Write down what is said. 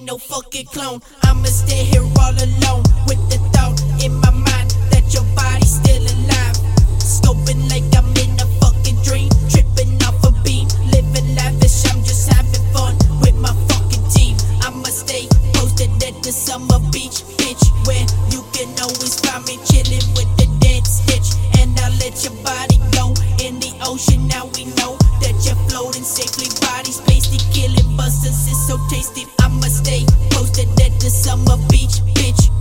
no fucking clone. I'ma stay here all alone with the thought in my mind that your body's still alive. Scoping like I'm in a fucking dream, tripping off a beam, living lavish. I'm just having fun with my fucking team. I'ma stay posted at the summer beach, bitch, where you can always find me chilling with the dead stitch. And I'll let your body go in the ocean. Now we know that you're floating safely. Bodies pasty, killing busters is so tasty. I'ma stay posted at the summer beach, bitch.